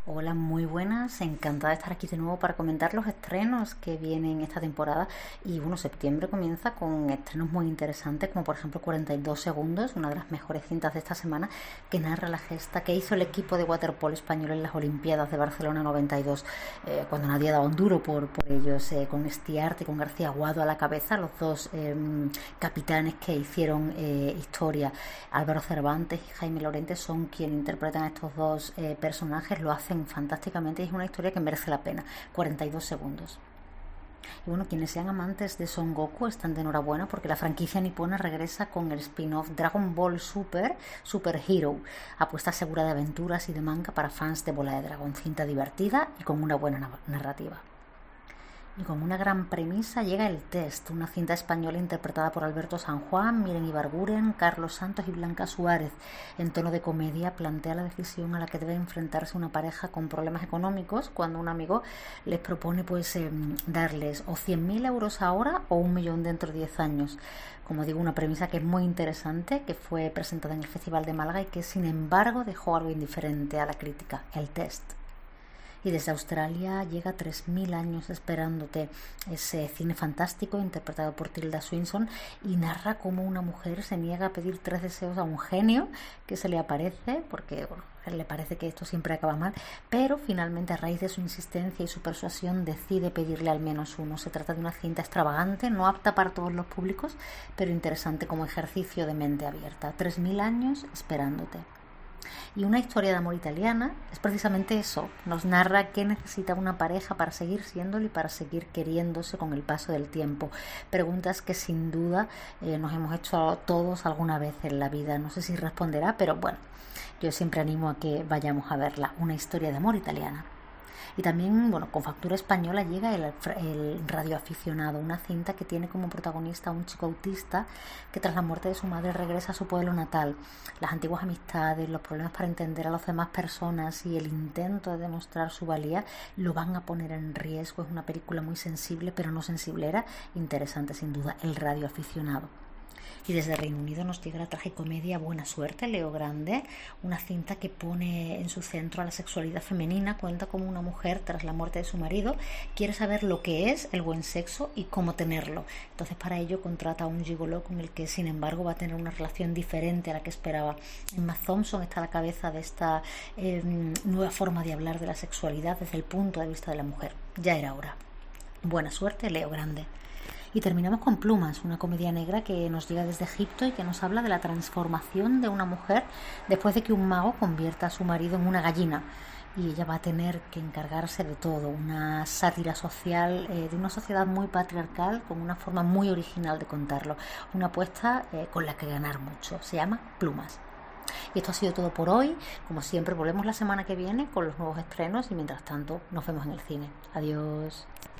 Hola, muy buenas, encantada de estar aquí de nuevo para comentar los estrenos que vienen esta temporada. Y bueno, septiembre comienza con estrenos muy interesantes, como por ejemplo 42 segundos, una de las mejores cintas de esta semana, que narra la gesta que hizo el equipo de waterpolo español en las Olimpiadas de Barcelona 92, cuando nadie daba un duro por ellos, con Estiarte y con García Aguado a la cabeza, los dos capitanes que hicieron historia. Álvaro Cervantes y Jaime Lorente son quienes interpretan a estos dos personajes, lo hacen fantásticamente y es una historia que merece la pena. 42 segundos. Y bueno, quienes sean amantes de Son Goku están de enhorabuena porque la franquicia nipona regresa con el spin-off Dragon Ball Super Hero, apuesta segura de aventuras y de manga para fans de Bola de Dragón, cinta divertida y con una buena narrativa. Y con una gran premisa llega El Test, una cinta española interpretada por Alberto San Juan, Miren Ibarguren, Carlos Santos y Blanca Suárez. En tono de comedia plantea la decisión a la que debe enfrentarse una pareja con problemas económicos cuando un amigo les propone darles o 100.000 euros ahora o 1.000.000 dentro de 10 años. Como digo, una premisa que es muy interesante, que fue presentada en el Festival de Málaga y que sin embargo dejó algo indiferente a la crítica: El Test. Y desde Australia llega 3.000 años esperándote, ese cine fantástico interpretado por Tilda Swinton, y narra cómo una mujer se niega a pedir 3 deseos a un genio que se le aparece, porque le parece que esto siempre acaba mal, pero finalmente a raíz de su insistencia y su persuasión decide pedirle al menos uno. Se trata de una cinta extravagante, no apta para todos los públicos, pero interesante como ejercicio de mente abierta. 3.000 años esperándote. Y Una historia de amor italiana es precisamente eso, nos narra qué necesita una pareja para seguir siéndolo y para seguir queriéndose con el paso del tiempo. Preguntas que sin duda nos hemos hecho todos alguna vez en la vida. No sé si responderá, pero bueno, yo siempre animo a que vayamos a verla. Una historia de amor italiana. Y también, bueno, con factura española llega el radioaficionado, una cinta que tiene como protagonista a un chico autista que tras la muerte de su madre regresa a su pueblo natal. Las antiguas amistades, los problemas para entender a las demás personas y el intento de demostrar su valía lo van a poner en riesgo. Es una película muy sensible, pero no sensiblera, interesante sin duda, El radioaficionado. Y desde Reino Unido nos llega la tragicomedia Buena Suerte, Leo Grande, una cinta que pone en su centro a la sexualidad femenina. Cuenta cómo una mujer, tras la muerte de su marido, quiere saber lo que es el buen sexo y cómo tenerlo. Entonces para ello contrata a un gigoló con el que sin embargo va a tener una relación diferente a la que esperaba. Emma Thompson está a la cabeza de esta nueva forma de hablar de la sexualidad desde el punto de vista de la mujer. Ya era hora. Buena Suerte, Leo Grande. Y terminamos con Plumas, una comedia negra que nos llega desde Egipto y que nos habla de la transformación de una mujer después de que un mago convierta a su marido en una gallina. Y ella va a tener que encargarse de todo, una sátira social de una sociedad muy patriarcal con una forma muy original de contarlo. Una apuesta con la que ganar mucho. Se llama Plumas. Y esto ha sido todo por hoy. Como siempre, volvemos la semana que viene con los nuevos estrenos y mientras tanto nos vemos en el cine. Adiós.